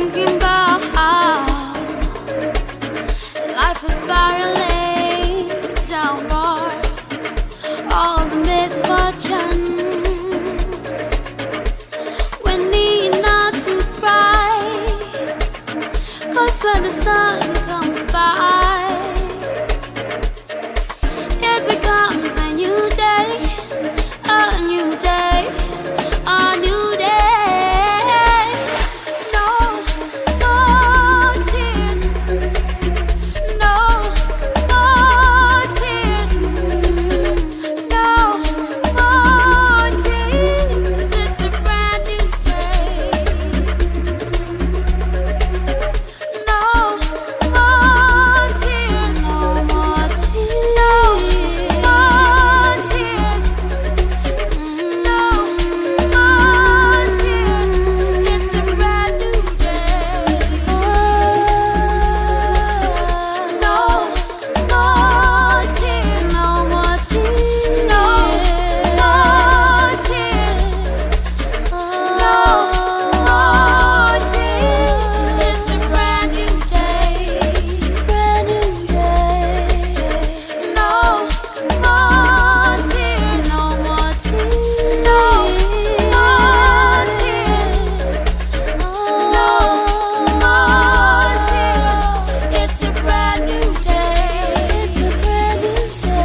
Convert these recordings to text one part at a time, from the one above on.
thinking about how life is spiraling downward, all the misfortune. We need not to cry, 'cause when the sun comes by, it becomes a new day, a new day, a new day. No more tears, no more tears, no more tears. It's a brand new day. No more tears, no more tears, no more tears, no more tears. It's a brand new day. No more tears, no more tears, no more tears, no more tears. It's a brand new day, brand new day. No more tears, no more tears, no more tears, no more tears. It's a brand new day, it's a brand new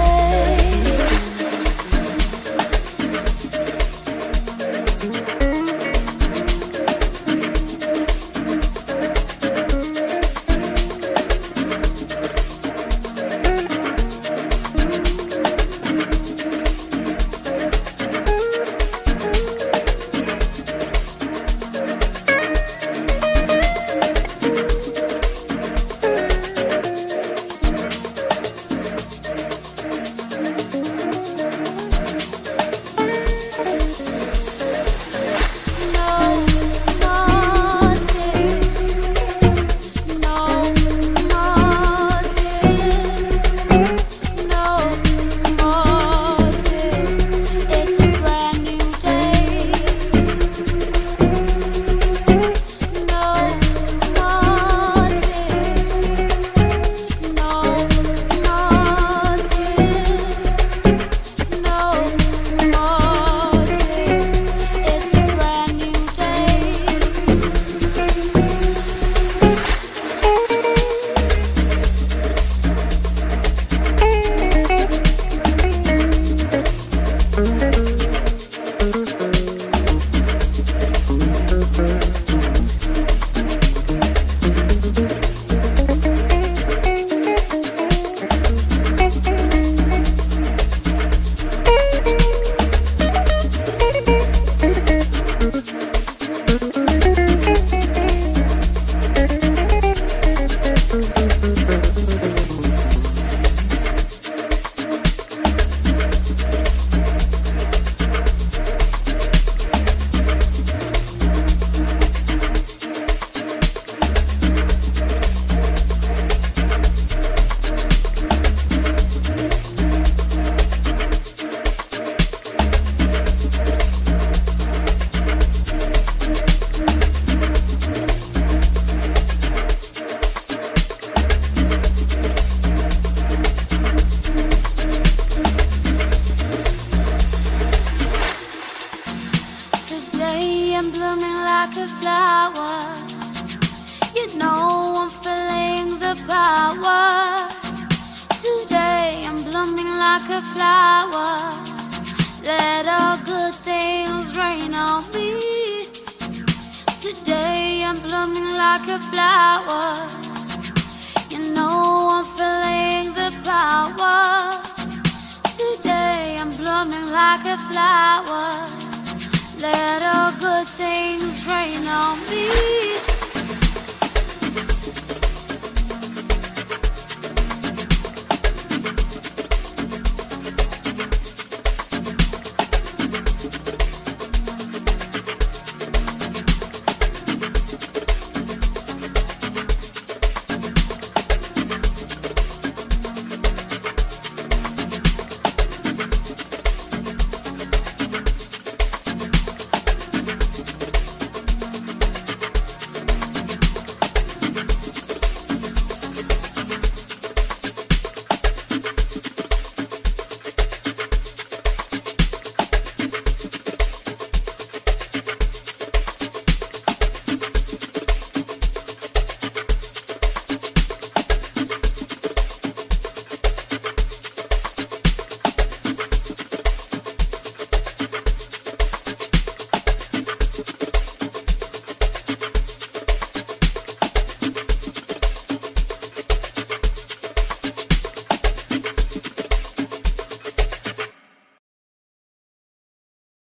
Today I'm blooming like a flower. You know I'm feeling the power. Today I'm blooming like a flower. Let all good things rain on me. Today I'm blooming like a flower. You know I'm feeling the power. Today I'm blooming like a flower. Let all good things rain on me.